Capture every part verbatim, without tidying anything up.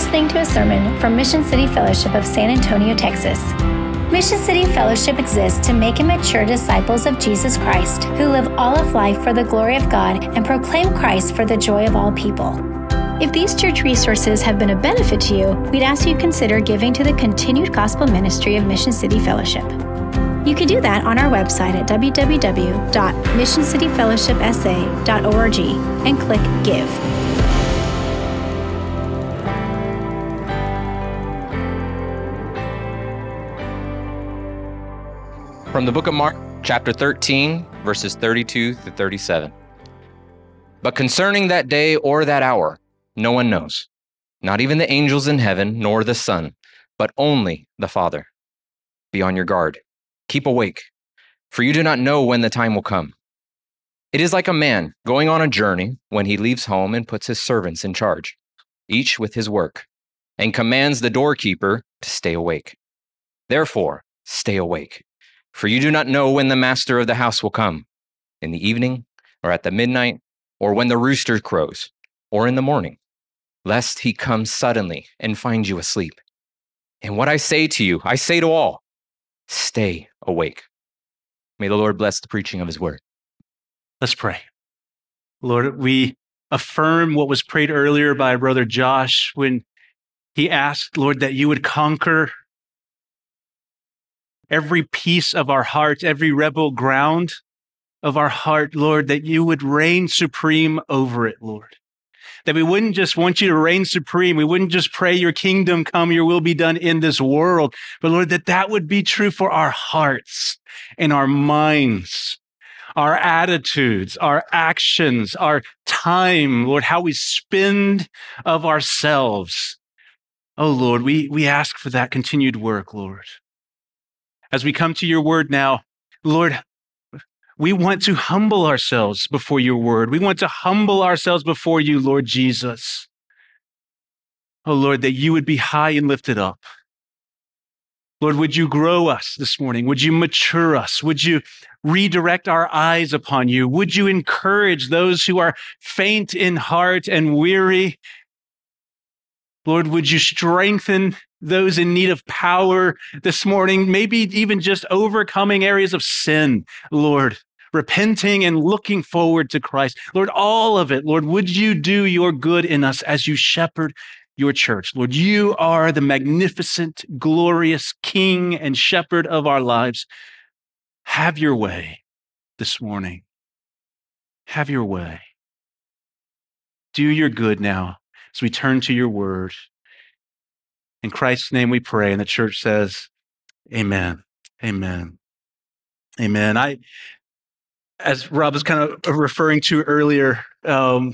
listening to a sermon from Mission City Fellowship of San Antonio, Texas. Mission City Fellowship exists to make and mature disciples of Jesus Christ who live all of life for the glory of God and proclaim Christ for the joy of all people. If these church resources have been a benefit to you, we'd ask you consider giving to the continued gospel ministry of Mission City Fellowship. You can do that on our website at w w w dot mission city fellowship s a dot org and click Give. From the book of Mark, chapter thirteen, verses thirty-two to thirty-seven. But concerning that day or that hour, no one knows, not even the angels in heaven, nor the Son, but only the Father. Be on your guard. Keep awake, for you do not know when the time will come. It is like a man going on a journey when he leaves home and puts his servants in charge, each with his work, and commands the doorkeeper to stay awake. Therefore, stay awake. For you do not know when the master of the house will come, in the evening, or at the midnight, or when the rooster crows, or in the morning, lest he come suddenly and find you asleep. And what I say to you, I say to all, stay awake. May the Lord bless the preaching of his word. Let's pray. Lord, we affirm what was prayed earlier by Brother Josh when he asked, Lord, that you would conquer every piece of our heart, every rebel ground of our heart, Lord, that you would reign supreme over it, Lord. That we wouldn't just want you to reign supreme. We wouldn't just pray your kingdom come, your will be done in this world. But Lord, that that would be true for our hearts and our minds, our attitudes, our actions, our time, Lord, how we spend of ourselves. Oh, Lord, we, we ask for that continued work, Lord. As we come to your word now, Lord, we want to humble ourselves before your word. We want to humble ourselves before you, Lord Jesus. Oh, Lord, that you would be high and lifted up. Lord, would you grow us this morning? Would you mature us? Would you redirect our eyes upon you? Would you encourage those who are faint in heart and weary? Lord, would you strengthen those in need of power this morning, maybe even just overcoming areas of sin, Lord, repenting and looking forward to Christ. Lord, all of it, Lord, would you do your good in us as you shepherd your church? Lord, you are the magnificent, glorious King and shepherd of our lives. Have your way this morning. Have your way. Do your good now as we turn to your word. In Christ's name we pray, and the church says, amen, amen, amen. I, as Rob was kind of referring to earlier, um,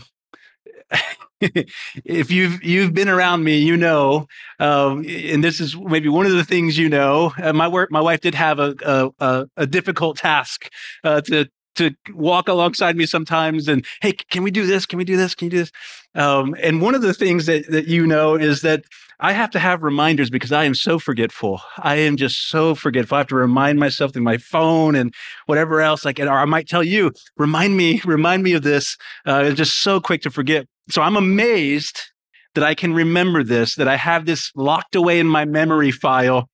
if you've you've been around me, you know, um, and this is maybe one of the things you know. Uh, my work, my wife did have a a, a difficult task uh, to to walk alongside me sometimes, and hey, can we do this? Can we do this? Can you do this? Um, and one of the things that that you know is that I have to have reminders because I am so forgetful. I am just so forgetful. I have to remind myself through my phone and whatever else. Like, or I might tell you, remind me, remind me of this. Uh, I'm just so quick to forget. So I'm amazed that I can remember this, that I have this locked away in my memory file.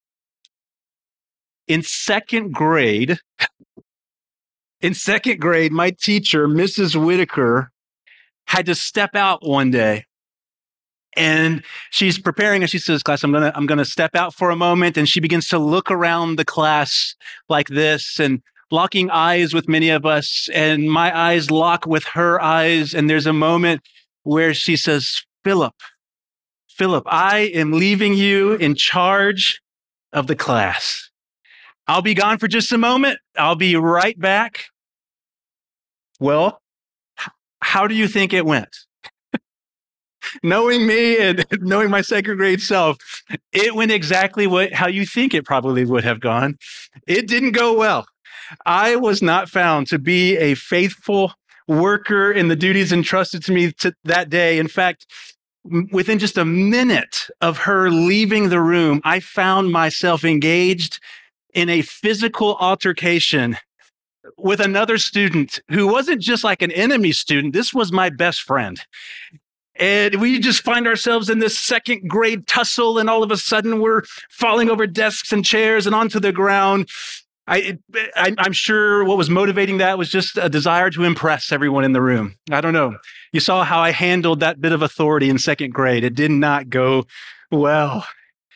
In second grade, in second grade, my teacher, Missus Whitaker, had to step out one day. And she's preparing, and she says, class, I'm gonna, I'm gonna step out for a moment. And she begins to look around the class like this and locking eyes with many of us. And my eyes lock with her eyes. And there's a moment where she says, Philip, Philip, I am leaving you in charge of the class. I'll be gone for just a moment. I'll be right back. Well, how do you think it went? Knowing me and knowing my second grade self, it went exactly what how you think it probably would have gone. It didn't go well. I was not found to be a faithful worker in the duties entrusted to me to that day. In fact, within just a minute of her leaving the room, I found myself engaged in a physical altercation with another student who wasn't just like an enemy student. This was my best friend. And we just find ourselves in this second grade tussle, and all of a sudden we're falling over desks and chairs and onto the ground. I, I, I'm sure what was motivating that was just a desire to impress everyone in the room. I don't know. You saw how I handled that bit of authority in second grade. It did not go well.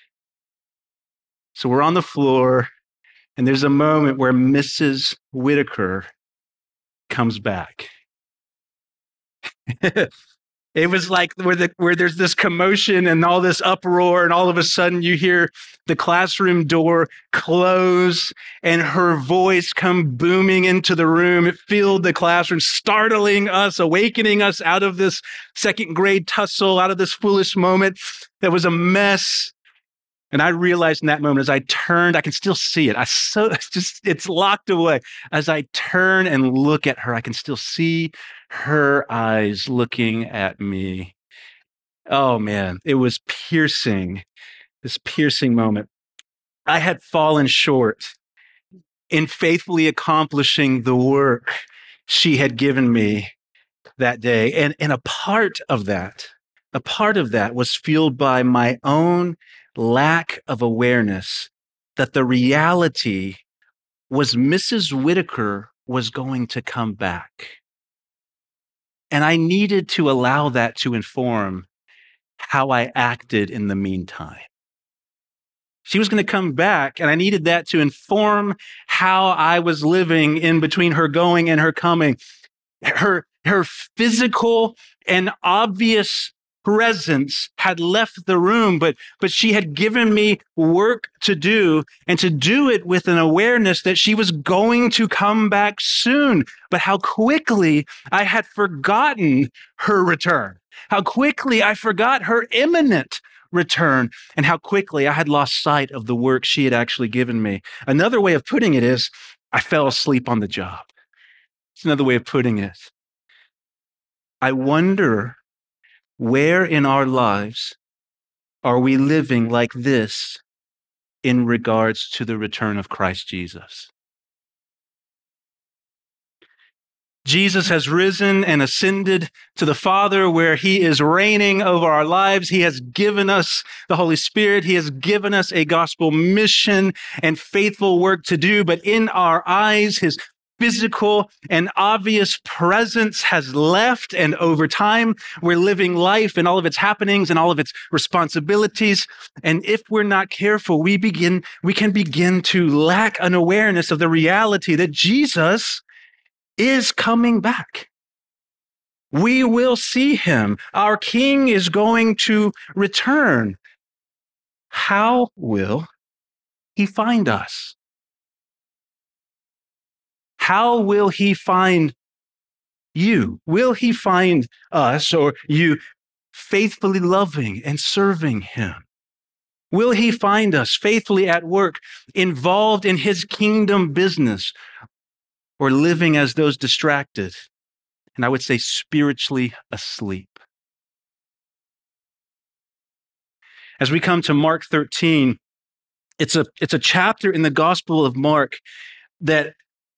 So we're on the floor, and there's a moment where Missus Whitaker comes back. It was like where, the, where there's this commotion and all this uproar, and all of a sudden you hear the classroom door close and her voice come booming into the room. It filled the classroom, startling us, awakening us out of this second grade tussle, out of this foolish moment that was a mess. And I realized in that moment as I turned, I can still see it. I so it's just it's locked away. As I turn and look at her, I can still see her eyes looking at me. Oh man, it was piercing. This piercing moment. I had fallen short in faithfully accomplishing the work she had given me that day. And, and a part of that, a part of that was fueled by my own lack of awareness that the reality was Missus Whitaker was going to come back. And I needed to allow that to inform how I acted in the meantime. She was going to come back, and I needed that to inform how I was living in between her going and her coming. Her, her physical and obvious presence had left the room, but, but she had given me work to do, and to do it with an awareness that she was going to come back soon. But how quickly I had forgotten her return, how quickly I forgot her imminent return, and how quickly I had lost sight of the work she had actually given me. Another way of putting it is I fell asleep on the job. It's another way of putting it. I wonder, where in our lives are we living like this in regards to the return of Christ Jesus? Jesus has risen and ascended to the Father, where he is reigning over our lives. He has given us the Holy Spirit. He has given us a gospel mission and faithful work to do. But in our eyes, his physical and obvious presence has left, and over time, we're living life and all of its happenings and all of its responsibilities. And if we're not careful, we begin, we can begin to lack an awareness of the reality that Jesus is coming back. We will see him. Our King is going to return. How will he find us? How will he find you? Will he find us, or you, faithfully loving and serving him? Will he find us faithfully at work, involved in his kingdom business, or living as those distracted, and I would say spiritually asleep? As we come to Mark thirteen, it's a, it's a chapter in the Gospel of Mark that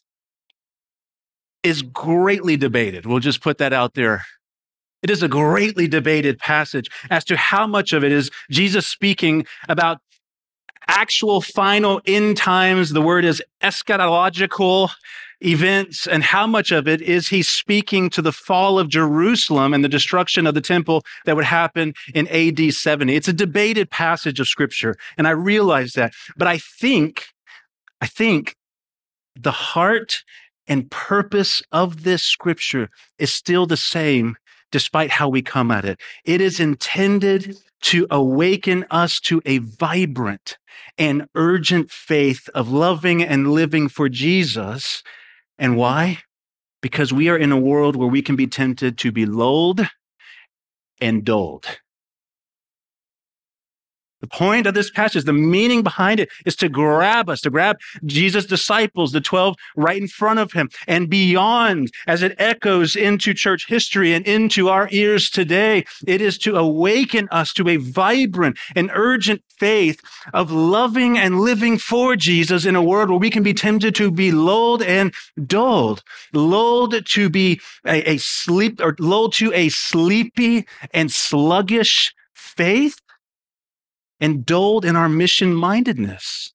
is greatly debated. We'll just put that out there. It is a greatly debated passage as to how much of it is Jesus speaking about actual final end times. The word is eschatological events, and how much of it is he speaking to the fall of Jerusalem and the destruction of the temple that would happen in A D seventy. It's a debated passage of scripture, and I realize that. But I think, I think the heart and purpose of this scripture is still the same, despite how we come at it. It is intended to awaken us to a vibrant and urgent faith of loving and living for Jesus. And why? Because we are in a world where we can be tempted to be lulled and dulled. The point of this passage, the meaning behind it, is to grab us, to grab Jesus' disciples, the twelve right in front of him, and beyond, as it echoes into church history and into our ears today. It is to awaken us to a vibrant and urgent faith of loving and living for Jesus in a world where we can be tempted to be lulled and dulled, lulled to be a, a sleep, or lulled to a sleepy and sluggish faith, and dulled in our mission-mindedness.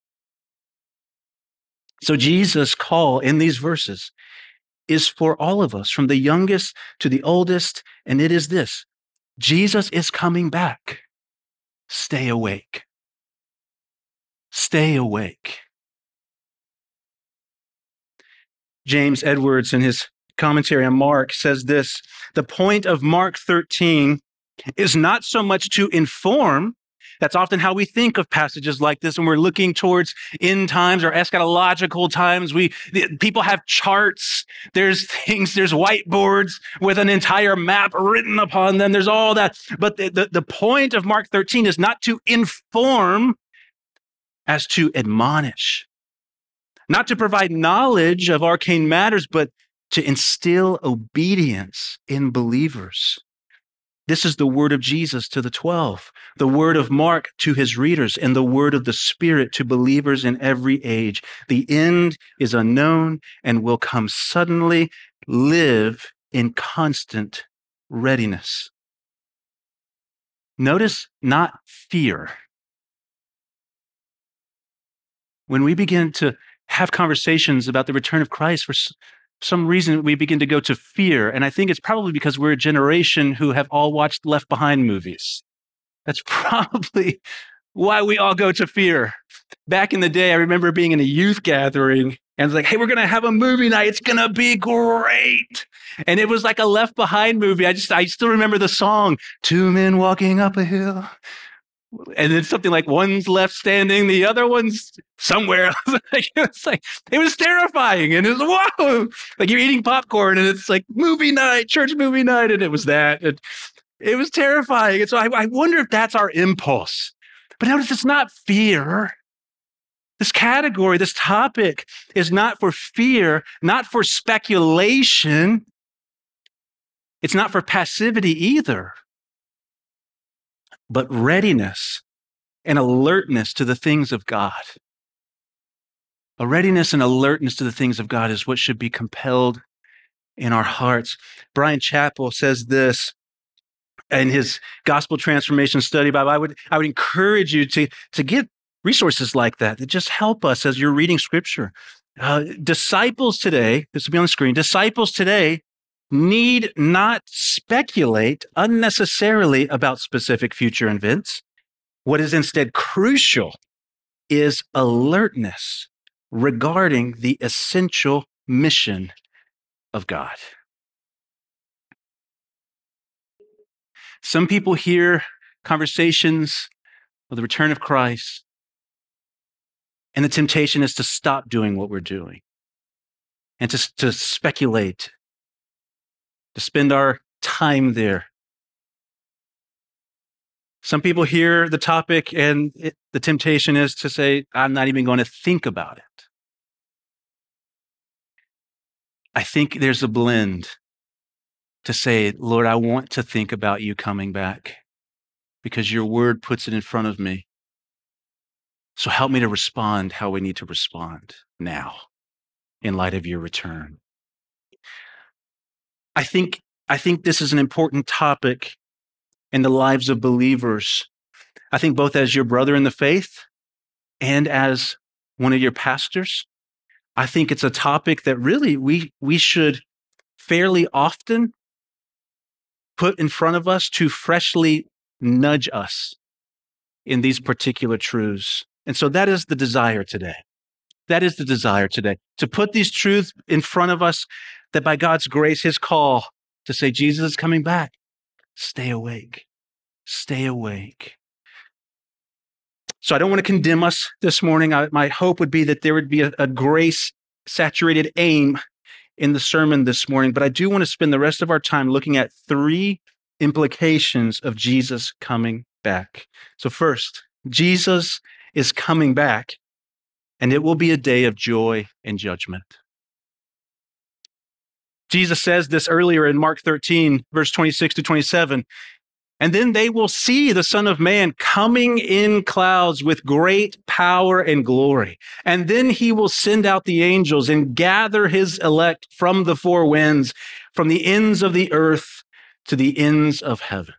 So Jesus' call in these verses is for all of us, from the youngest to the oldest, and it is this: Jesus is coming back. Stay awake. Stay awake. James Edwards, in his commentary on Mark, says this: the point of Mark thirteen is not so much to inform. That's often how we think of passages like this when we're looking towards end times or eschatological times. We the, people have charts. There's things, there's whiteboards with an entire map written upon them. There's all that. But the, the, the point of Mark thirteen is not to inform as to admonish, not to provide knowledge of arcane matters, but to instill obedience in believers. This is the word of Jesus to the twelve, the word of Mark to his readers, and the word of the Spirit to believers in every age. The end is unknown and will come suddenly. Live in constant readiness. Notice, not fear. When we begin to have conversations about the return of Christ, for some reason we begin to go to fear. And I think it's probably because we're a generation who have all watched Left Behind movies. That's probably why we all go to fear. Back in the day, I remember being in a youth gathering and it's like, hey, we're going to have a movie night. It's going to be great. And it was like a Left Behind movie. I just, I still remember the song, two men walking up a hill. And then something like one's left standing, the other one's somewhere. Like, it was like, it was terrifying. And it was, whoa, like you're eating popcorn and it's like movie night, church movie night. And it was that. And it was terrifying. And so I, I wonder if that's our impulse. But notice it's not fear. This category, this topic is not for fear, not for speculation. It's not for passivity either, but readiness and alertness to the things of God. A readiness and alertness to the things of God is what should be compelled in our hearts. Bryan Chapell says this in his Gospel Transformation Study Bible. I would, I would encourage you to, to get resources like that that just help us as you're reading Scripture. Uh, disciples today, this will be on the screen, disciples today need not speculate unnecessarily about specific future events. What is instead crucial is alertness regarding the essential mission of God. Some people hear conversations of the return of Christ, and the temptation is to stop doing what we're doing and to, to speculate, to spend our time there. Some people hear the topic and it, the temptation is to say, I'm not even going to think about it. I think there's a blend to say, Lord, I want to think about you coming back because your word puts it in front of me. So help me to respond how we need to respond now in light of your return. I think, I think this is an important topic in the lives of believers. I think both as your brother in the faith and as one of your pastors, I think it's a topic that really we, we should fairly often put in front of us to freshly nudge us in these particular truths. And so that is the desire today. That is the desire today, to put these truths in front of us, that by God's grace, his call to say, Jesus is coming back. Stay awake. Stay awake. So I don't want to condemn us this morning. I, my hope would be that there would be a, a grace-saturated aim in the sermon this morning, but I do want to spend the rest of our time looking at three implications of Jesus coming back. So first, Jesus is coming back, and it will be a day of joy and judgment. Jesus says this earlier in Mark thirteen, verse twenty-six to twenty-seven. And then they will see the Son of Man coming in clouds with great power and glory. And then he will send out the angels and gather his elect from the four winds, from the ends of the earth to the ends of heaven.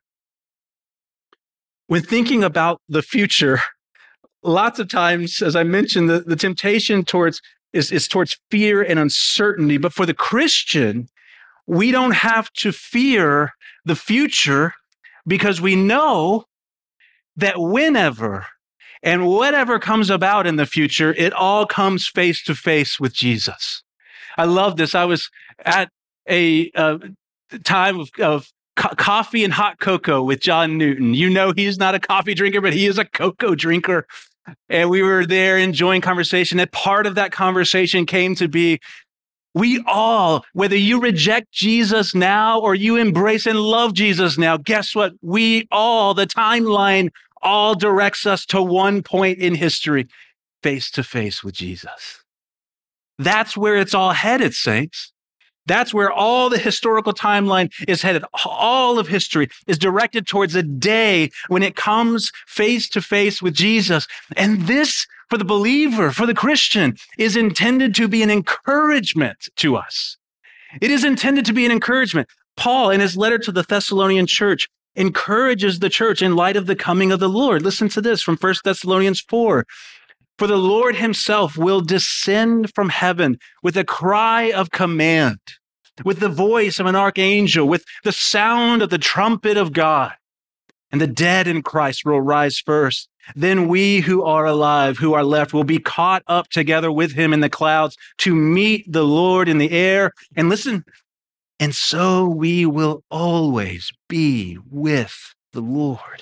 When thinking about the future, lots of times, as I mentioned, the, the temptation towards is, is towards fear and uncertainty. But for the Christian, we don't have to fear the future, because we know that whenever and whatever comes about in the future, it all comes face to face with Jesus. I love this. I was at a uh, time of, of co- coffee and hot cocoa with John Newton. You know, he's not a coffee drinker, but he is a cocoa drinker. And we were there enjoying conversation. And part of that conversation came to be, we all, whether you reject Jesus now or you embrace and love Jesus now, guess what? We all, the timeline all directs us to one point in history, face to face with Jesus. That's where it's all headed, saints. That's where all the historical timeline is headed. All of history is directed towards a day when it comes face to face with Jesus. And this, for the believer, for the Christian, is intended to be an encouragement to us. It is intended to be an encouragement. Paul, in his letter to the Thessalonian church, encourages the church in light of the coming of the Lord. Listen to this from First Thessalonians four. For the Lord himself will descend from heaven with a cry of command, with the voice of an archangel, with the sound of the trumpet of God. And the dead in Christ will rise first. Then we who are alive, who are left, will be caught up together with him in the clouds to meet the Lord in the air. And listen, and so we will always be with the Lord.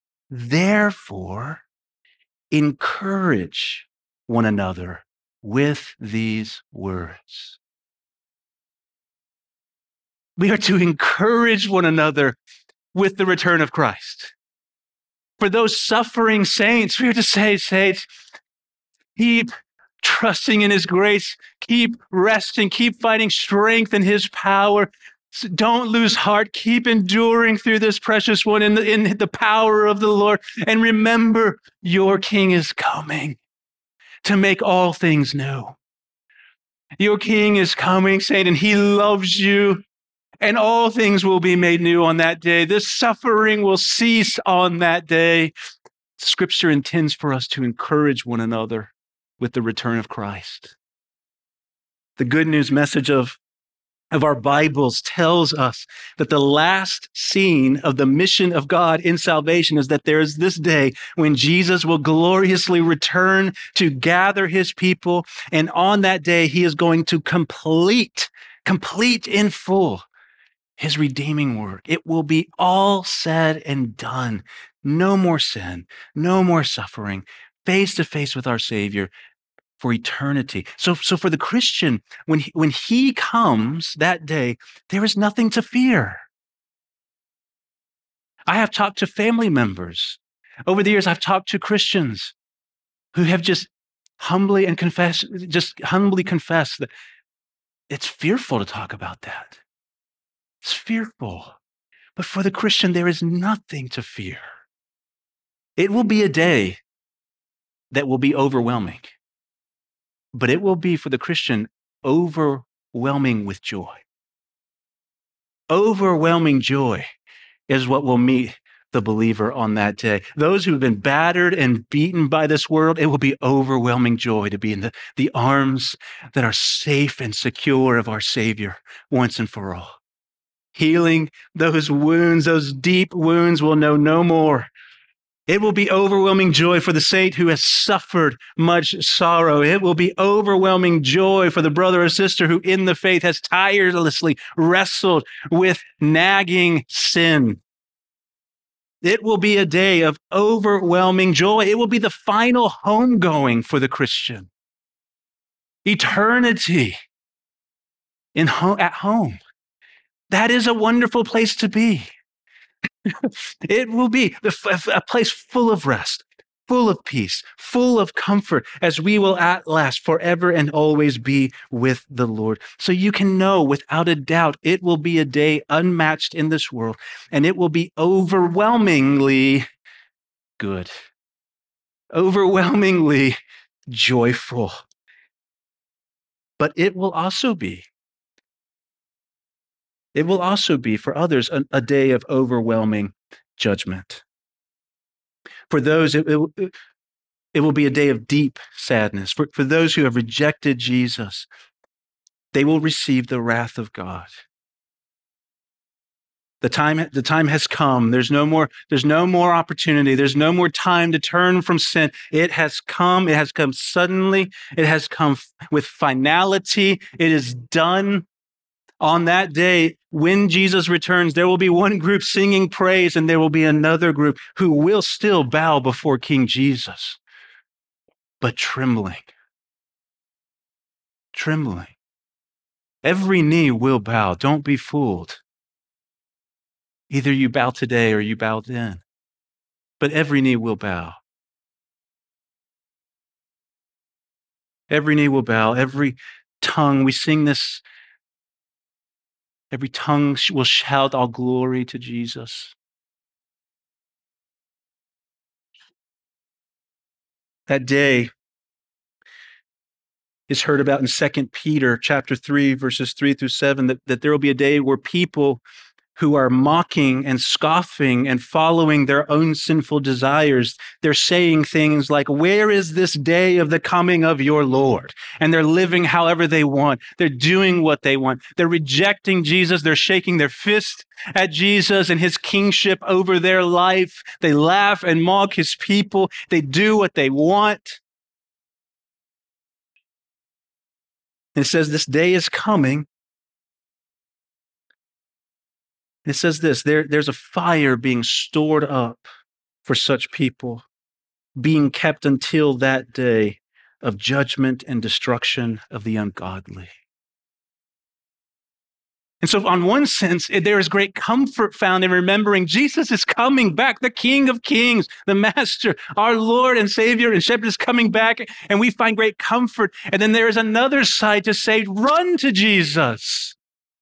Therefore, encourage one another with these words. We are to encourage one another with the return of Christ. For those suffering saints, we are to say, saints, keep trusting in his grace, keep resting, keep finding strength in his power. So don't lose heart. Keep enduring through this precious one in the, in the power of the Lord. And remember, your King is coming to make all things new. Your King is coming, saint, and he loves you. And all things will be made new on that day. This suffering will cease on that day. Scripture intends for us to encourage one another with the return of Christ. The good news message of of our Bibles tells us that the last scene of the mission of God in salvation is that there is this day when Jesus will gloriously return to gather his people. And on that day, he is going to complete, complete in full his redeeming work. It will be all said and done. No more sin, no more suffering, face to face with our Savior for eternity. So, so for the Christian, when he, when he comes that day, there is nothing to fear. I have talked to family members. Over the years, I've talked to Christians who have just humbly and confess, just humbly confessed that it's fearful to talk about that. It's fearful. But for the Christian, there is nothing to fear. It will be a day that will be overwhelming. But it will be, for the Christian, overwhelming with joy. Overwhelming joy is what will meet the believer on that day. Those who have been battered and beaten by this world, it will be overwhelming joy to be in the, the arms that are safe and secure of our Savior once and for all. Healing those wounds, those deep wounds will know no more. It will be overwhelming joy for the saint who has suffered much sorrow. It will be overwhelming joy for the brother or sister who in the faith has tirelessly wrestled with nagging sin. It will be a day of overwhelming joy. It will be the final homegoing for the Christian. Eternity in ho- at home. That is a wonderful place to be. It will be a place full of rest, full of peace, full of comfort, as we will at last forever and always be with the Lord. So you can know without a doubt, it will be a day unmatched in this world, and it will be overwhelmingly good, overwhelmingly joyful. But it will also be, it will also be for others a, a day of overwhelming judgment. For those, it, it, it will be a day of deep sadness. For, for those who have rejected Jesus, they will receive the wrath of God. The time, the time has come. There's no more, there's no more opportunity. There's no more time to turn from sin. It has come. It has come suddenly. It has come with finality. It is done. On that day, when Jesus returns, there will be one group singing praise, and there will be another group who will still bow before King Jesus, but trembling. Trembling. Every knee will bow. Don't be fooled. Either you bow today or you bow then, but every knee will bow. Every knee will bow. Every tongue, we sing this, every tongue will shout all glory to Jesus. That day is heard about in Second Peter chapter three, verses three through seven, that, that there will be a day where people who are mocking and scoffing and following their own sinful desires, they're saying things like, where is this day of the coming of your Lord? And they're living however they want. They're doing what they want. They're rejecting Jesus. They're shaking their fist at Jesus and his kingship over their life. They laugh and mock his people. They do what they want. And it says this day is coming. It says this, there, there's a fire being stored up for such people, being kept until that day of judgment and destruction of the ungodly. And so on one sense, there is great comfort found in remembering Jesus is coming back, the King of Kings, the Master, our Lord and Savior and Shepherd is coming back, and we find great comfort. And then there is another side to say, run to Jesus.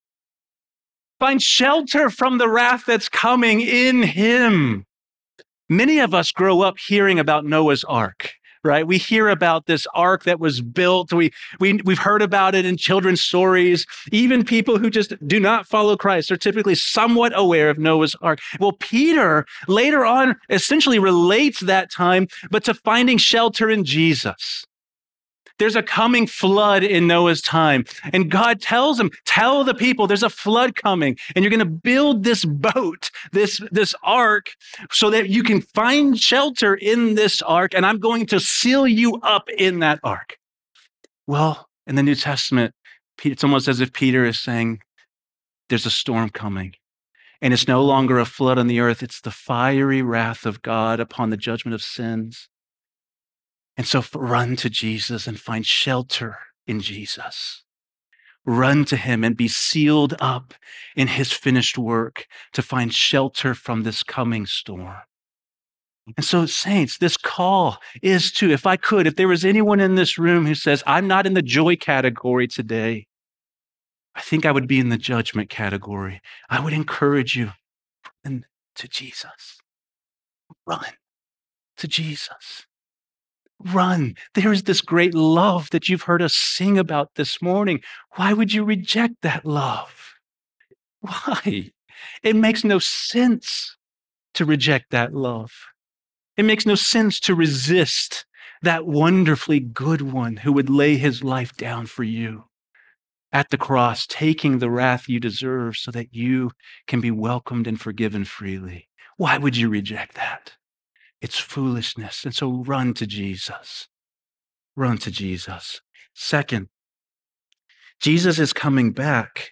Find shelter from the wrath that's coming in him. Many of us grow up hearing about Noah's Ark, right? We hear about this ark that was built. We, we, we've heard about it in children's stories. Even people who just do not follow Christ are typically somewhat aware of Noah's Ark. Well, Peter later on essentially relates that time, but to finding shelter in Jesus. There's a coming flood in Noah's time. And God tells him, tell the people there's a flood coming and you're going to build this boat, this, this ark, so that you can find shelter in this ark. And I'm going to seal you up in that ark. Well, in the New Testament, it's almost as if Peter is saying, there's a storm coming. And it's no longer a flood on the earth. It's the fiery wrath of God upon the judgment of sins. And so run to Jesus and find shelter in Jesus. Run to him and be sealed up in his finished work to find shelter from this coming storm. And so, saints, this call is to, if I could, if there was anyone in this room who says, I'm not in the joy category today, I think I would be in the judgment category. I would encourage you, run to Jesus. Run to Jesus. Run. There is this great love that you've heard us sing about this morning. Why would you reject that love? Why? It makes no sense to reject that love. It makes no sense to resist that wonderfully good one who would lay his life down for you at the cross, taking the wrath you deserve so that you can be welcomed and forgiven freely. Why would you reject that? It's foolishness. And so run to Jesus. Run to Jesus. Second, Jesus is coming back,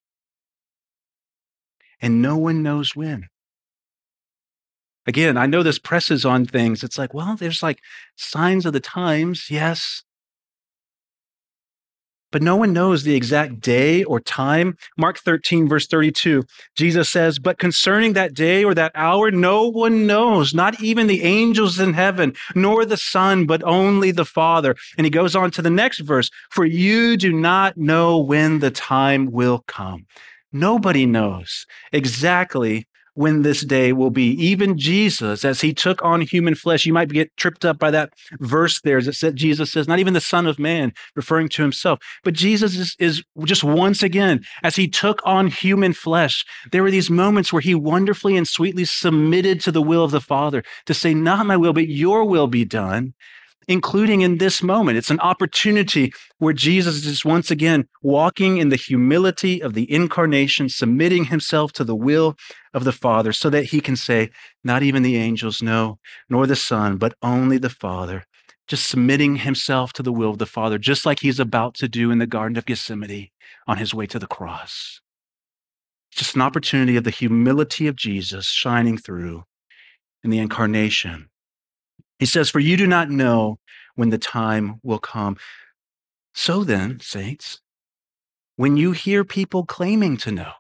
and no one knows when. Again, I know this presses on things. It's like, well, there's like signs of the times, yes. but no one knows the exact day or time. Mark thirteen, verse thirty-two, Jesus says, but concerning that day or that hour, no one knows, not even the angels in heaven, nor the Son, but only the Father. And he goes on to the next verse, for you do not know when the time will come. Nobody knows exactly when this day will be. Even Jesus, as he took on human flesh, you might get tripped up by that verse there as it said, Jesus says, not even the Son of Man, referring to himself. But Jesus is, is just once again, as he took on human flesh, there were these moments where he wonderfully and sweetly submitted to the will of the Father to say, not my will, but your will be done. Including in this moment. It's an opportunity where Jesus is once again walking in the humility of the incarnation, submitting himself to the will of the Father so that he can say, not even the angels know, nor the Son, but only the Father, just submitting himself to the will of the Father, just like he's about to do in the Garden of Gethsemane on his way to the cross. It's just an opportunity of the humility of Jesus shining through in the incarnation. He says, for you do not know when the time will come. So then, saints, when you hear people claiming to know,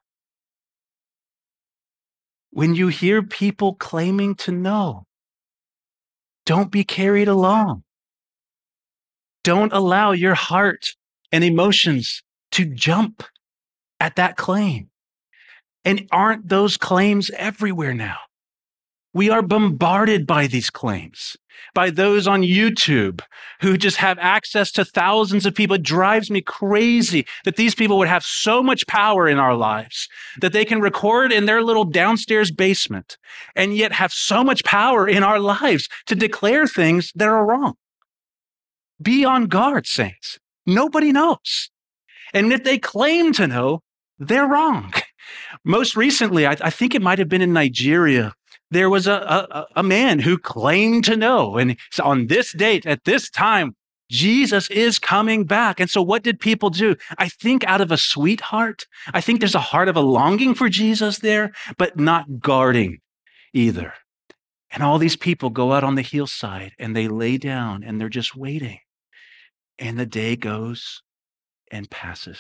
when you hear people claiming to know, don't be carried along. Don't allow your heart and emotions to jump at that claim. And aren't those claims everywhere now? We are bombarded by these claims, by those on YouTube who just have access to thousands of people. It drives me crazy that these people would have so much power in our lives that they can record in their little downstairs basement and yet have so much power in our lives to declare things that are wrong. Be on guard, saints. Nobody knows. And if they claim to know, they're wrong. Most recently, I, I think it might have been in Nigeria, there was a, a, a man who claimed to know, and on this date, at this time, Jesus is coming back. And so what did people do? I think out of a sweet heart, I think there's a heart of a longing for Jesus there, but not guarding either. And all these people go out on the hillside and they lay down and they're just waiting. And the day goes and passes.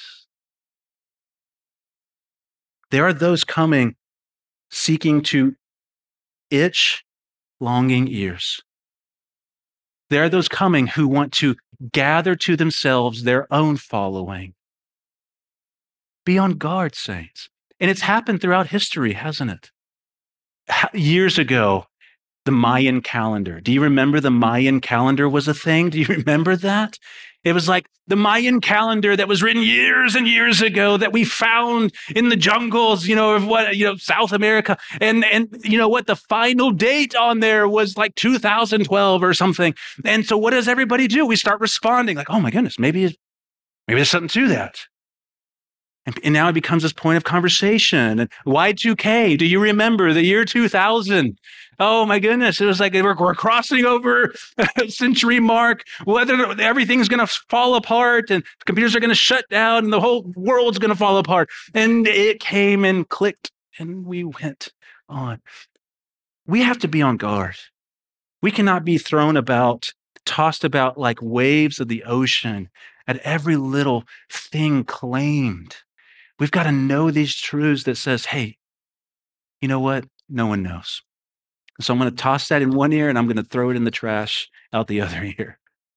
There are those coming seeking to itch longing ears. There are those coming who want to gather to themselves their own following. Be on guard, saints. And it's happened throughout history, hasn't it? Years ago, the Mayan calendar. Do you remember the Mayan calendar was a thing? Do you remember that? It was like the Mayan calendar that was written years and years ago that we found in the jungles, you know, of what, you know, South America. And, and you know what, the final date on there was like two thousand twelve or something. And so what does everybody do? We start responding like, oh my goodness, maybe, maybe there's something to that. And, and now it becomes this point of conversation. And Y two K, do you remember the year two thousand? Oh my goodness, it was like we're, we're crossing over a century mark, whether everything's going to fall apart and computers are going to shut down and the whole world's going to fall apart. And it came and clicked and we went on. We have to be on guard. We cannot be thrown about, tossed about like waves of the ocean at every little thing claimed. We've got to know these truths that says, hey, you know what? No one knows. So I'm going to toss that in one ear and I'm going to throw it in the trash out the other ear.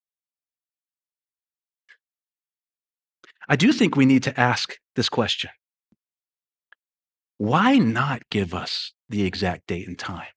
I do think we need to ask this question. Why not give us the exact date and time?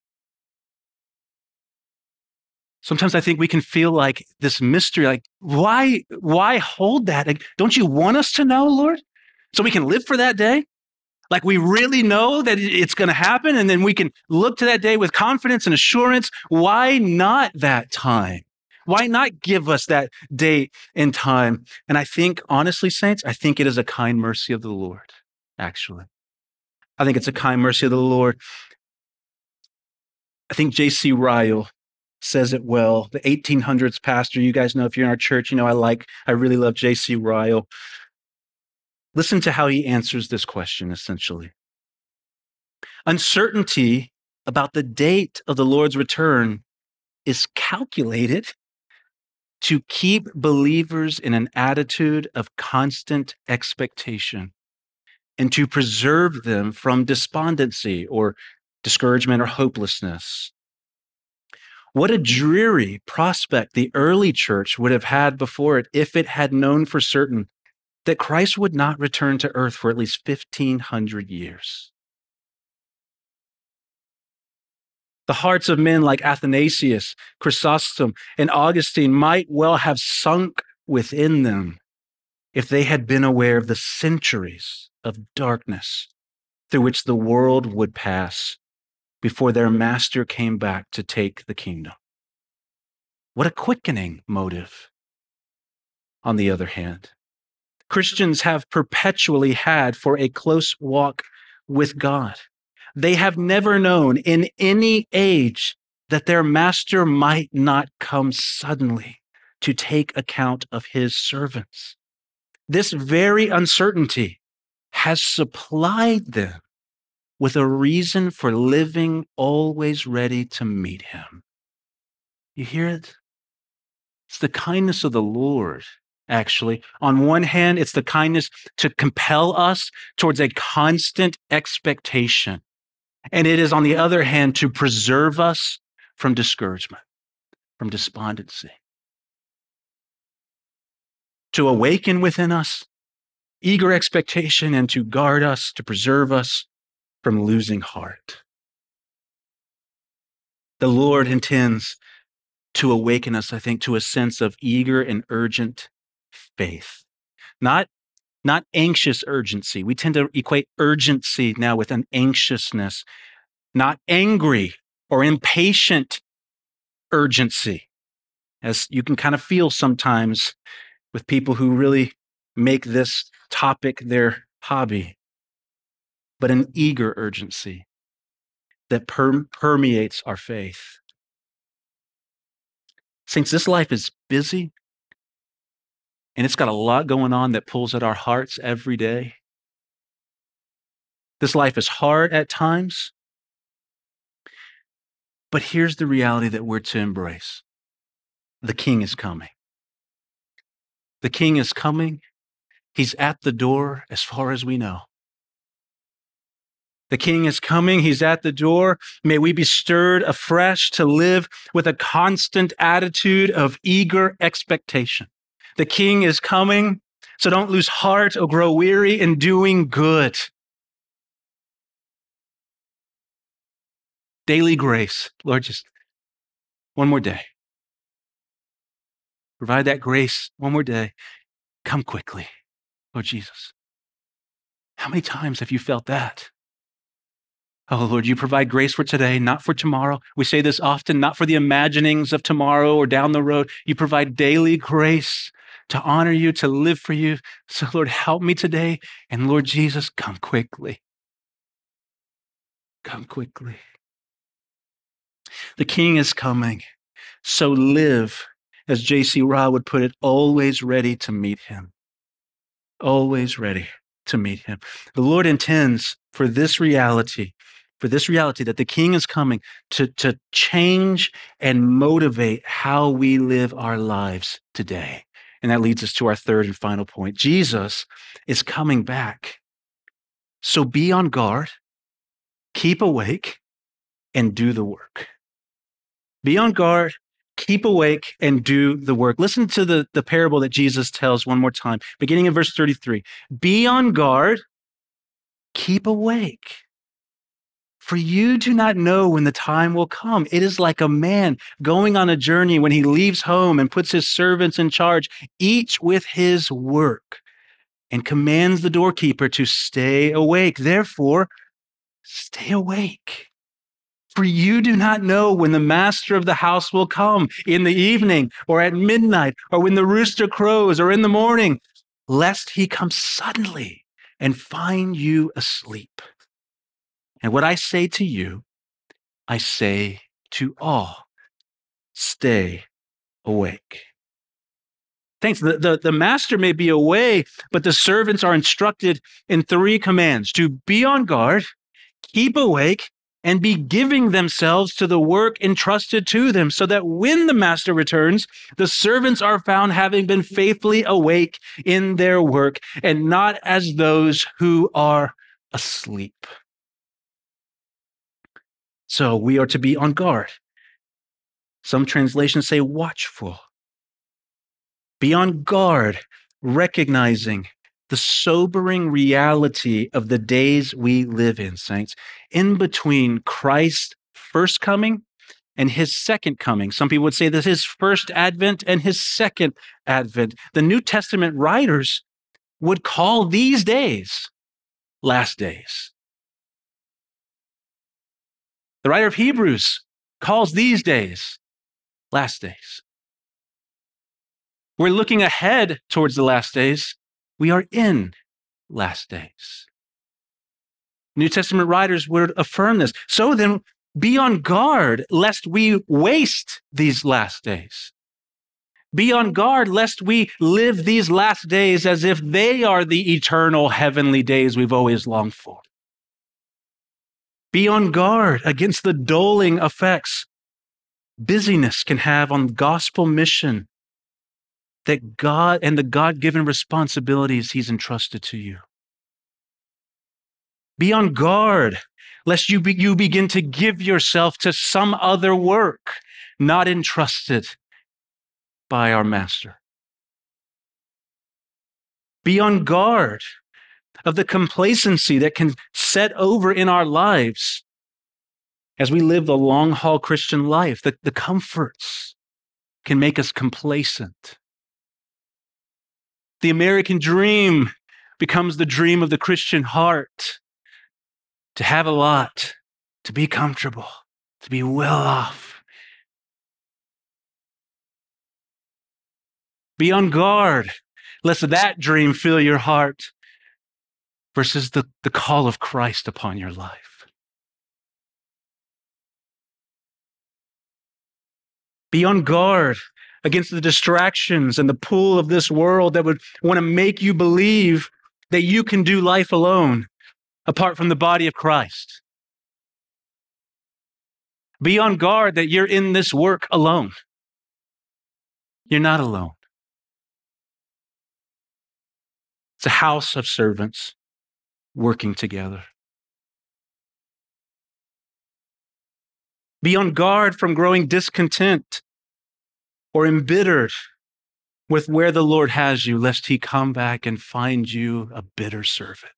Sometimes I think we can feel like this mystery, like, why, why hold that? Like, don't you want us to know, Lord? So we can live for that day? Like we really know that it's going to happen and then we can look to that day with confidence and assurance. Why not that time? Why not give us that date and time? And I think, honestly, saints, I think it is a kind mercy of the Lord, actually. I think it's a kind mercy of the Lord. I think J C Ryle says it well. The eighteen hundreds pastor, you guys know if you're in our church, you know I like, I really love J C Ryle. Listen to how he answers this question, essentially. Uncertainty about the date of the Lord's return is calculated to keep believers in an attitude of constant expectation and to preserve them from despondency or discouragement or hopelessness. What a dreary prospect the early church would have had before it if it had known for certain that Christ would not return to earth for at least fifteen hundred years. The hearts of men like Athanasius, Chrysostom, and Augustine might well have sunk within them if they had been aware of the centuries of darkness through which the world would pass before their master came back to take the kingdom. What a quickening motive. On the other hand, Christians have perpetually had for a close walk with God. They have never known in any age that their master might not come suddenly to take account of his servants. This very uncertainty has supplied them with a reason for living always ready to meet him. You hear it? It's the kindness of the Lord, actually. On one hand, it's the kindness to compel us towards a constant expectation. And it is, on the other hand, to preserve us from discouragement, from despondency. To awaken within us eager expectation and to guard us, to preserve us from losing heart. The Lord intends to awaken us, I think, to a sense of eager and urgent faith. Not, not anxious urgency. We tend to equate urgency now with an anxiousness. Not angry or impatient urgency, as you can kind of feel sometimes with people who really make this topic their hobby, but an eager urgency that per- permeates our faith. Saints, this life is busy, and it's got a lot going on that pulls at our hearts every day. This life is hard at times, but here's the reality that we're to embrace. The King is coming. The King is coming. He's at the door as far as we know. The King is coming. He's at the door. May we be stirred afresh to live with a constant attitude of eager expectation. The King is coming, so don't lose heart or grow weary in doing good. Daily grace. Lord, just one more day. Provide that grace one more day. Come quickly, Lord Jesus. How many times have you felt that? Oh, Lord, you provide grace for today, not for tomorrow. We say this often, not for the imaginings of tomorrow or down the road. You provide daily grace to honor you, to live for you. So, Lord, help me today. And Lord Jesus, come quickly. Come quickly. The King is coming. So live, as J C Ryle would put it, always ready to meet him. Always ready to meet him. The Lord intends for this reality, for this reality that the King is coming to, to change and motivate how we live our lives today. And that leads us to our third and final point. Jesus is coming back. So be on guard, keep awake, and do the work. Be on guard, keep awake, and do the work. Listen to the, the parable that Jesus tells one more time, beginning in verse thirty-three. Be on guard, keep awake. For you do not know when the time will come. It is like a man going on a journey when he leaves home and puts his servants in charge, each with his work, and commands the doorkeeper to stay awake. Therefore, stay awake. For you do not know when the master of the house will come, in the evening or at midnight, or when the rooster crows or in the morning, lest he come suddenly and find you asleep. And what I say to you, I say to all, stay awake. Thanks. The, the, the master may be away, but the servants are instructed in three commands: to be on guard, keep awake, and be giving themselves to the work entrusted to them, so that when the master returns, the servants are found having been faithfully awake in their work, and not as those who are asleep. So we are to be on guard. Some translations say watchful. Be on guard, recognizing the sobering reality of the days we live in, saints, in between Christ's first coming and his second coming. Some people would say this is his first advent and his second advent. The New Testament writers would call these days last days. The writer of Hebrews calls these days last days. We're looking ahead towards the last days. We are in last days. New Testament writers would affirm this. So then, be on guard lest we waste these last days. Be on guard lest we live these last days as if they are the eternal heavenly days we've always longed for. Be on guard against the dulling effects busyness can have on gospel mission that God and the God-given responsibilities he's entrusted to you. Be on guard lest you, be, you begin to give yourself to some other work not entrusted by our Master. Be on guard of the complacency that can set over in our lives as we live the long-haul Christian life. The, the comforts can make us complacent. The American dream becomes the dream of the Christian heart. To have a lot, to be comfortable, to be well off. Be on guard, lest that dream fill your heart versus the, the call of Christ upon your life. Be on guard against the distractions and the pull of this world that would want to make you believe that you can do life alone apart from the body of Christ. Be on guard that you're in this work alone. You're not alone. It's a house of servants working together. Be on guard from growing discontent or embittered with where the Lord has you, lest he come back and find you a bitter servant.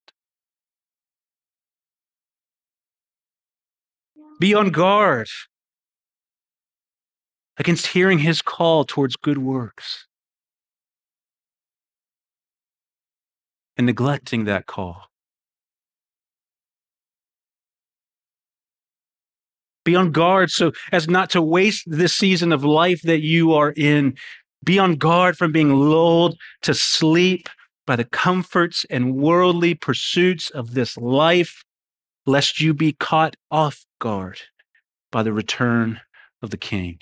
Be on guard against hearing his call towards good works and neglecting that call. Be on guard so as not to waste this season of life that you are in. Be on guard from being lulled to sleep by the comforts and worldly pursuits of this life, lest you be caught off guard by the return of the King.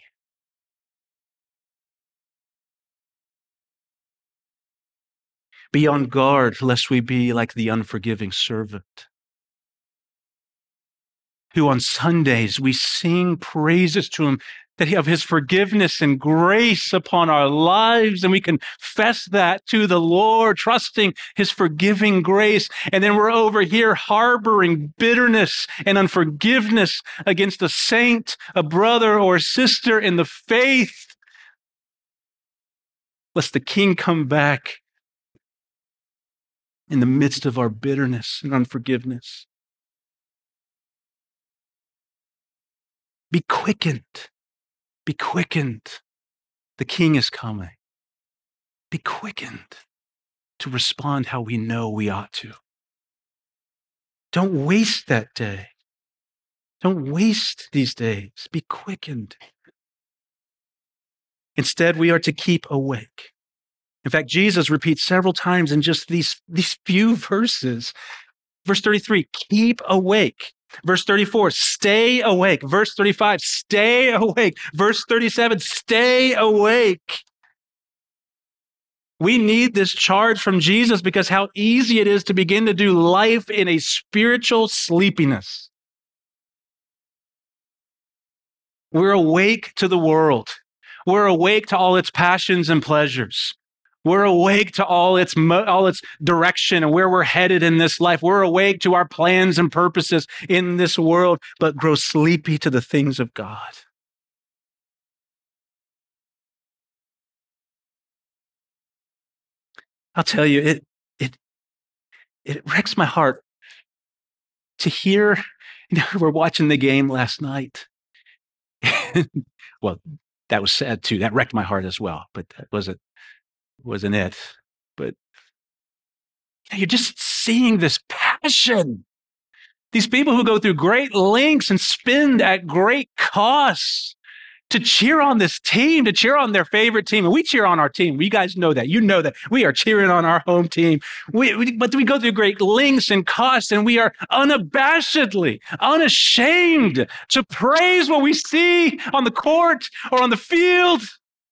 Be on guard lest we be like the unforgiving servant, who on Sundays we sing praises to him that he have his forgiveness and grace upon our lives, and we confess that to the Lord, trusting his forgiving grace. And then we're over here harboring bitterness and unforgiveness against a saint, a brother or sister in the faith, lest the King come back in the midst of our bitterness and unforgiveness. Be quickened. Be quickened. The King is coming. Be quickened to respond how we know we ought to. Don't waste that day. Don't waste these days. Be quickened. Instead, we are to keep awake. In fact, Jesus repeats several times in just these, these few verses. Verse thirty-three, keep awake. Verse thirty-four, stay awake. Verse thirty-five, stay awake. Verse thirty-seven, stay awake. We need this charge from Jesus because how easy it is to begin to do life in a spiritual sleepiness. We're awake to the world. We're awake to all its passions and pleasures. We're awake to all its mo- all its direction and where we're headed in this life. We're awake to our plans and purposes in this world, but grow sleepy to the things of God. I'll tell you, it it it wrecks my heart to hear. You know, we're watching the game last night. Well, that was sad too. That wrecked my heart as well, but that wasn't wasn't it. But you're just seeing this passion. These people who go through great lengths and spend at great costs to cheer on this team, to cheer on their favorite team. And we cheer on our team. You guys know that. You know that. We are cheering on our home team. We, we, but we go through great lengths and costs, and we are unabashedly, unashamed to praise what we see on the court or on the field.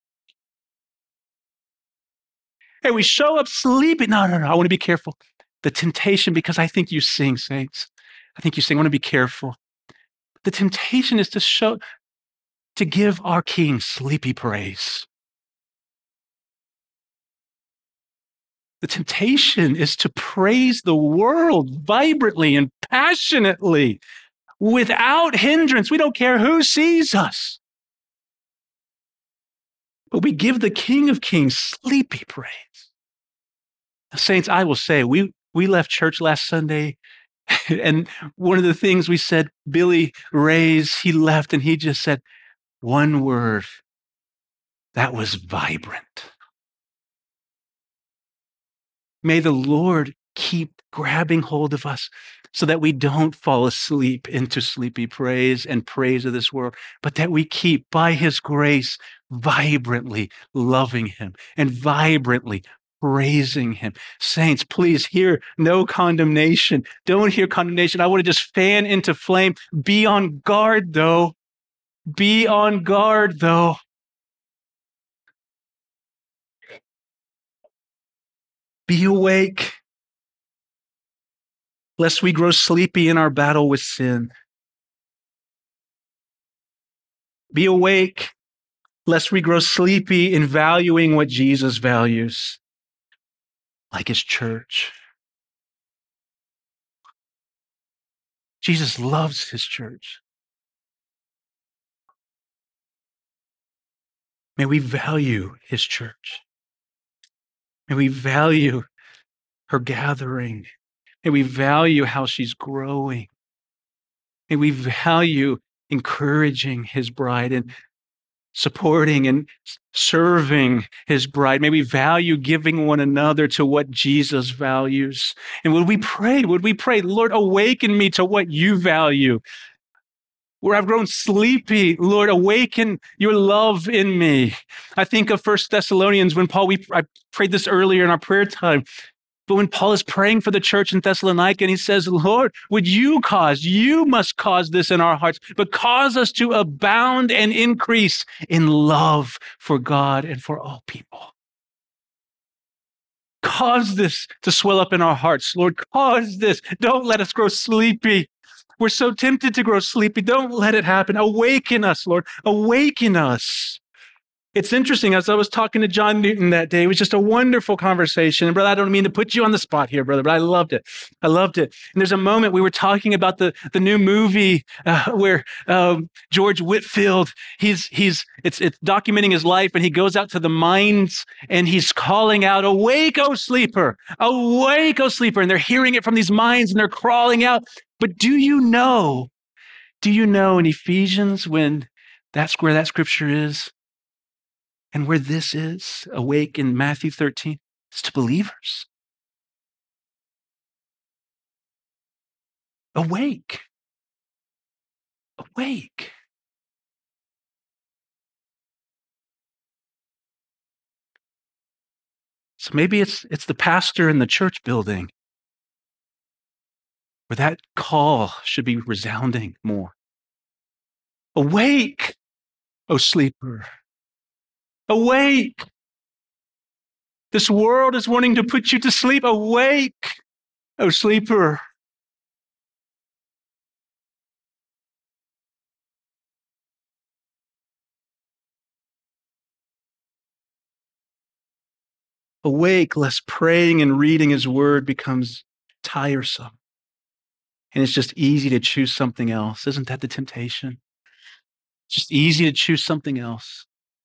Hey, we show up sleeping. No, no, no. I want to be careful. The temptation, because I think you sing, saints. I think you sing. I want to be careful. The temptation is to show, to give our King sleepy praise. The temptation is to praise the world vibrantly and passionately without hindrance. We don't care who sees us. But we give the King of Kings sleepy praise. Now, saints, I will say, we, we left church last Sunday, and one of the things we said, Billy Ray's, he left and he just said, one word, that was vibrant. May the Lord keep grabbing hold of us so that we don't fall asleep into sleepy praise and praise of this world, but that we keep, by his grace, vibrantly loving him and vibrantly praising him. Saints, please hear no condemnation. Don't hear condemnation. I want to just fan into flame. Be on guard, though. Be on guard, though. Be awake, lest we grow sleepy in our battle with sin. Be awake, lest we grow sleepy in valuing what Jesus values, like his church. Jesus loves his church. May we value his church. May we value her gathering. May we value how she's growing. May we value encouraging his bride and supporting and serving his bride. May we value giving one another to what Jesus values. And would we pray, would we pray, Lord, awaken me to what you value. Where I've grown sleepy, Lord, awaken your love in me. I think of First Thessalonians when Paul, we I prayed this earlier in our prayer time, but when Paul is praying for the church in Thessalonica and he says, Lord, would you cause, you must cause this in our hearts, but cause us to abound and increase in love for God and for all people. Cause this to swell up in our hearts, Lord, cause this. Don't let us grow sleepy. We're so tempted to grow sleepy. Don't let it happen. Awaken us, Lord. Awaken us. It's interesting, as I was talking to John Newton that day, it was just a wonderful conversation. And brother, I don't mean to put you on the spot here, brother, but I loved it. I loved it. And there's a moment we were talking about the, the new movie uh, where um, George Whitfield, he's, he's, it's, it's documenting his life, and he goes out to the mines and he's calling out, awake, O sleeper, awake, O sleeper. And they're hearing it from these mines and they're crawling out. But do you know, do you know in Ephesians when that's where that scripture is and where this is, awake in Matthew thirteen, it's to believers. Awake. Awake. So maybe it's it's the pastor in the church building where that call should be resounding more. Awake, O sleeper. Awake. This world is wanting to put you to sleep. Awake, O sleeper. awake, lest praying and reading his word becomes tiresome. And it's just easy to choose something else. Isn't that the temptation? It's just easy to choose something else.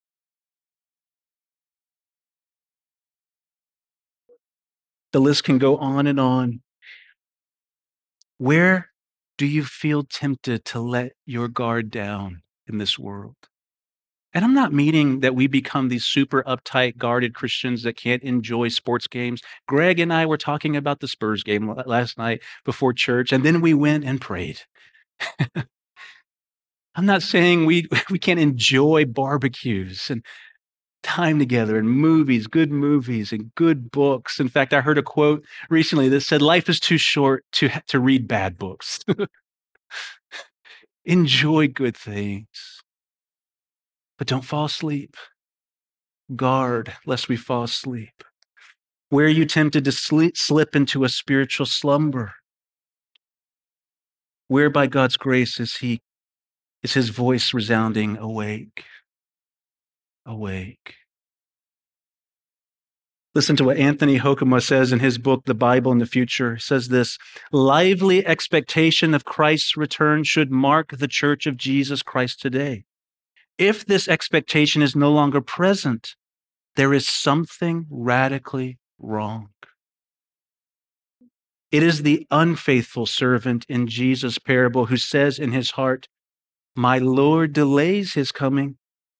The list can go on and on. Where do you feel tempted to let your guard down in this world? And I'm not meaning that we become these super uptight, guarded Christians that can't enjoy sports games. Greg and I were talking about the Spurs game last night before church, and then we went and prayed. I'm not saying we, we can't enjoy barbecues and time together and movies, good movies and good books. In fact, I heard a quote recently that said, life is too short to, to read bad books. Enjoy good things, but don't fall asleep. Guard lest we fall asleep. Where are you tempted to sleep, slip into a spiritual slumber? Where by God's grace is he, is his voice resounding, awake, awake. Listen to what Anthony Hoekema says in his book, The Bible in the Future. He says this, lively expectation of Christ's return should mark the Church of Jesus Christ today. If this expectation is no longer present, there is something radically wrong. It is the unfaithful servant in Jesus' parable who says in his heart, my Lord delays his coming.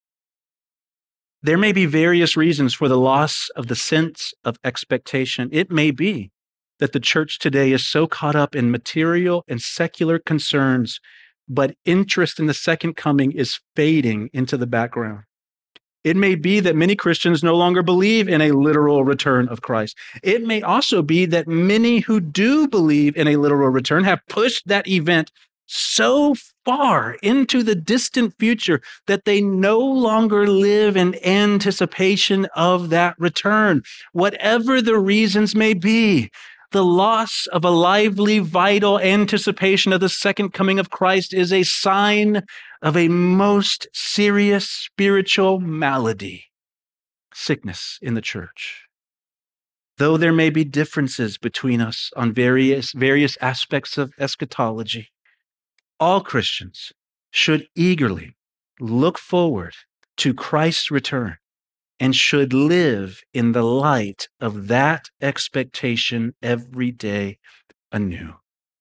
There may be various reasons for the loss of the sense of expectation. It may be that the church today is so caught up in material and secular concerns, but interest in the second coming is fading into the background. It may be that many Christians no longer believe in a literal return of Christ. It may also be that many who do believe in a literal return have pushed that event so far into the distant future that they no longer live in anticipation of that return. Whatever the reasons may be, the loss of a lively, vital anticipation of the second coming of Christ is a sign of a most serious spiritual malady, sickness in the church. Though there may be differences between us on various, various aspects of eschatology, all Christians should eagerly look forward to Christ's return and should live in the light of that expectation every day anew.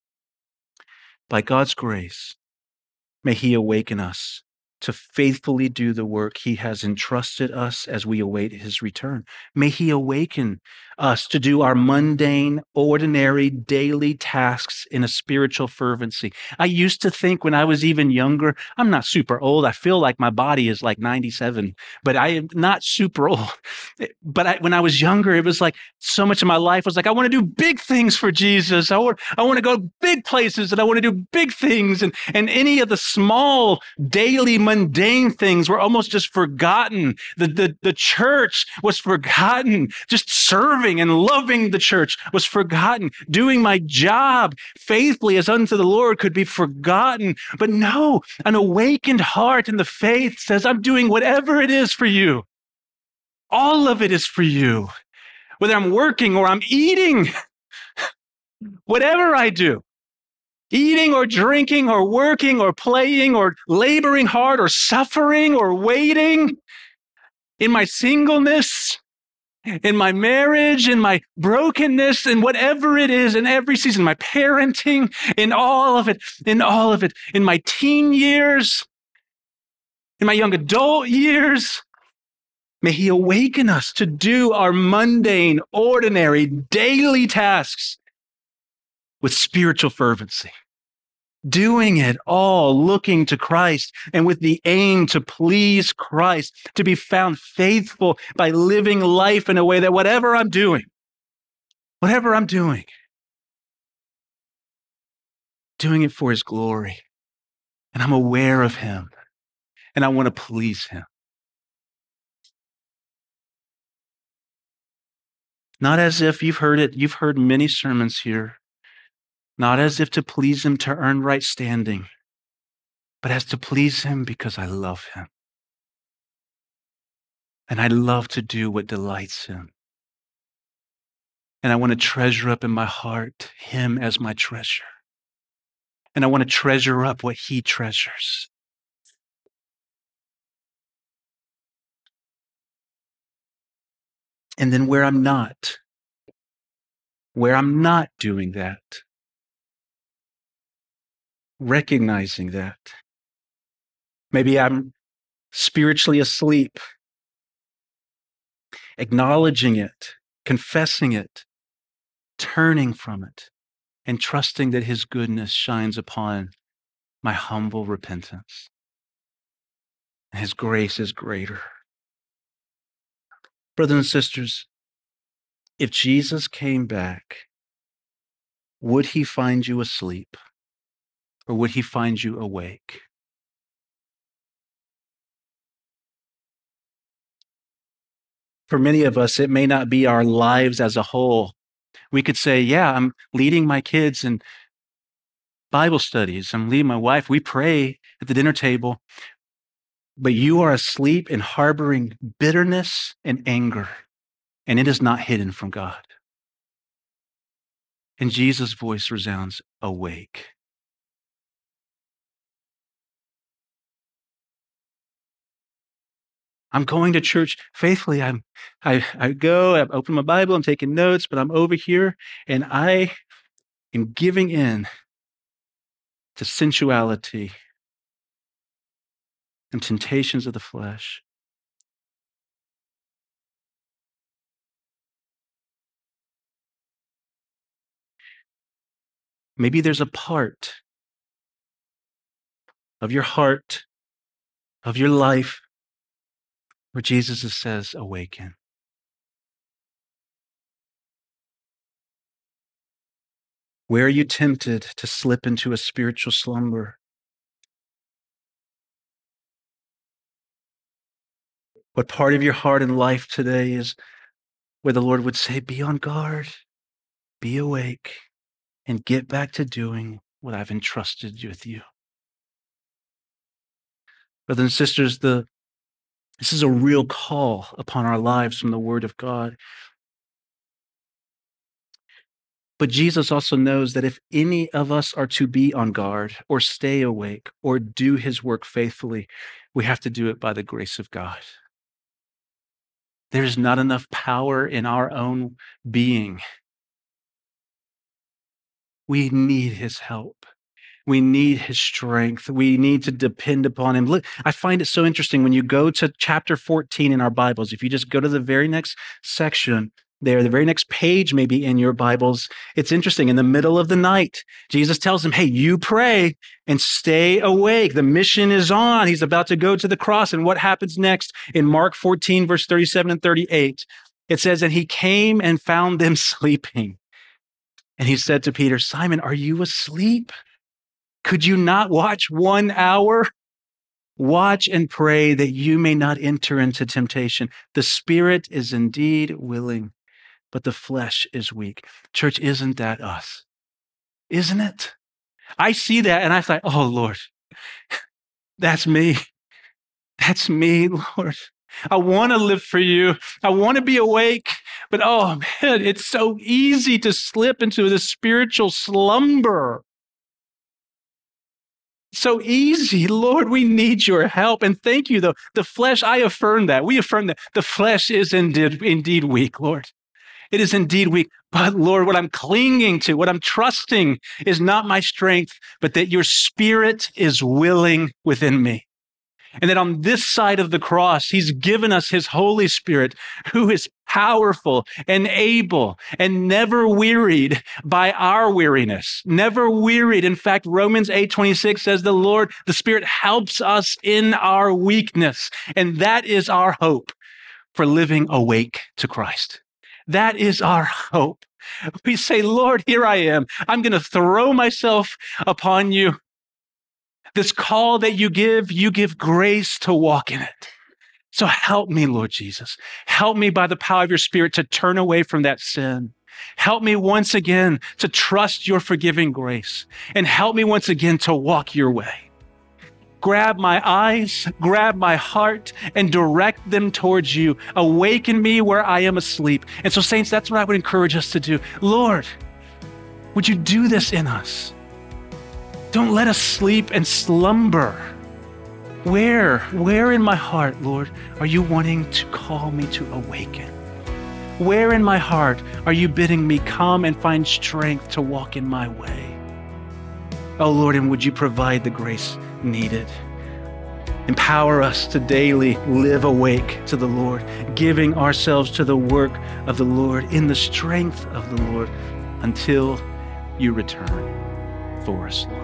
By God's grace, may he awaken us to faithfully do the work he has entrusted us as we await his return. May he awaken us to do our mundane, ordinary, daily tasks in a spiritual fervency. I used to think when I was even younger, I'm not super old. I feel like my body is like ninety-seven, but I am not super old. But I, when I was younger, it was like so much of my life was like, I want to do big things for Jesus. I want, I want to go big places and I want to do big things. And, and any of the small, daily, mundane things were almost just forgotten. The, the, the church was forgotten. Just serving and loving the church was forgotten. Doing my job faithfully as unto the Lord could be forgotten. But no, an awakened heart in the faith says, I'm doing whatever it is for you. All of it is for you. Whether I'm working or I'm eating, whatever I do, eating or drinking or working or playing or laboring hard or suffering or waiting, in my singleness, in my marriage, in my brokenness, in whatever it is, in every season, my parenting, in all of it, in all of it, in my teen years, in my young adult years, may he awaken us to do our mundane, ordinary, daily tasks with spiritual fervency. Doing it all looking to Christ and with the aim to please Christ, to be found faithful by living life in a way that whatever I'm doing, whatever I'm doing, doing it for his glory. And I'm aware of him and I want to please him. Not as if you've heard it, you've heard many sermons here. Not as if to please him to earn right standing, but as to please him because I love him. And I love to do what delights him. And I want to treasure up in my heart him as my treasure. And I want to treasure up what he treasures. And then where I'm not, where I'm not doing that, recognizing that. Maybe I'm spiritually asleep, acknowledging it, confessing it, turning from it, and trusting that his goodness shines upon my humble repentance. His grace is greater. Brothers and sisters, if Jesus came back, would he find you asleep or would he find you awake? For many of us, it may not be our lives as a whole. We could say, yeah, I'm leading my kids in Bible studies. I'm leading my wife. We pray at the dinner table. But you are asleep and harboring bitterness and anger, and it is not hidden from God. And Jesus' voice resounds, awake. I'm going to church faithfully. I'm, I, I go, I open my Bible, I'm taking notes, but I'm over here and I am giving in to sensuality and temptations of the flesh. Maybe there's a part of your heart, of your life, where Jesus says, awaken. Where are you tempted to slip into a spiritual slumber? What part of your heart and life today is where the Lord would say, be on guard, be awake, and get back to doing what I've entrusted with you? Brothers and sisters, the, this is a real call upon our lives from the Word of God. But Jesus also knows that if any of us are to be on guard or stay awake or do his work faithfully, we have to do it by the grace of God. There's not enough power in our own being. We need his help. We need his strength. We need to depend upon him. Look, I find it so interesting when you go to chapter fourteen in our Bibles. If you just go to the very next section there, the very next page maybe in your Bibles, it's interesting. In the middle of the night, Jesus tells them, hey, you pray and stay awake. The mission is on. He's about to go to the cross. And what happens next in Mark fourteen, verse thirty-seven and thirty-eight? It says, and he came and found them sleeping. And he said to Peter, Simon, are you asleep? Could you not watch one hour? Watch and pray that you may not enter into temptation. The spirit is indeed willing, but the flesh is weak. Church, isn't that us? Isn't it? I see that and I thought, oh, Lord, that's me. That's me, Lord. I want to live for you. I want to be awake. But oh, man, it's so easy to slip into the spiritual slumber. So easy. Lord, we need your help. And thank you, though. The flesh, I affirm that. We affirm that the flesh is indeed, indeed weak, Lord. It is indeed weak. But Lord, what I'm clinging to, what I'm trusting is not my strength, but that your spirit is willing within me. And that on this side of the cross, he's given us his Holy Spirit, who is powerful and able and never wearied by our weariness, never wearied. In fact, Romans eight twenty-six says the Lord, the Spirit helps us in our weakness. And that is our hope for living awake to Christ. That is our hope. We say, Lord, here I am. I'm going to throw myself upon you. This call that you give, you give grace to walk in it. So help me, Lord Jesus. Help me by the power of your Spirit to turn away from that sin. Help me once again to trust your forgiving grace. And help me once again to walk your way. grab my eyes, grab my heart, and direct them towards you. Awaken me where I am asleep. And so, saints, that's what I would encourage us to do. Lord, would you do this in us? Don't let us sleep and slumber. Where, where in my heart, Lord, are you wanting to call me to awaken? Where in my heart are you bidding me come and find strength to walk in my way? Oh, Lord, and would you provide the grace needed? Empower us to daily live awake to the Lord, giving ourselves to the work of the Lord in the strength of the Lord until you return for us, Lord.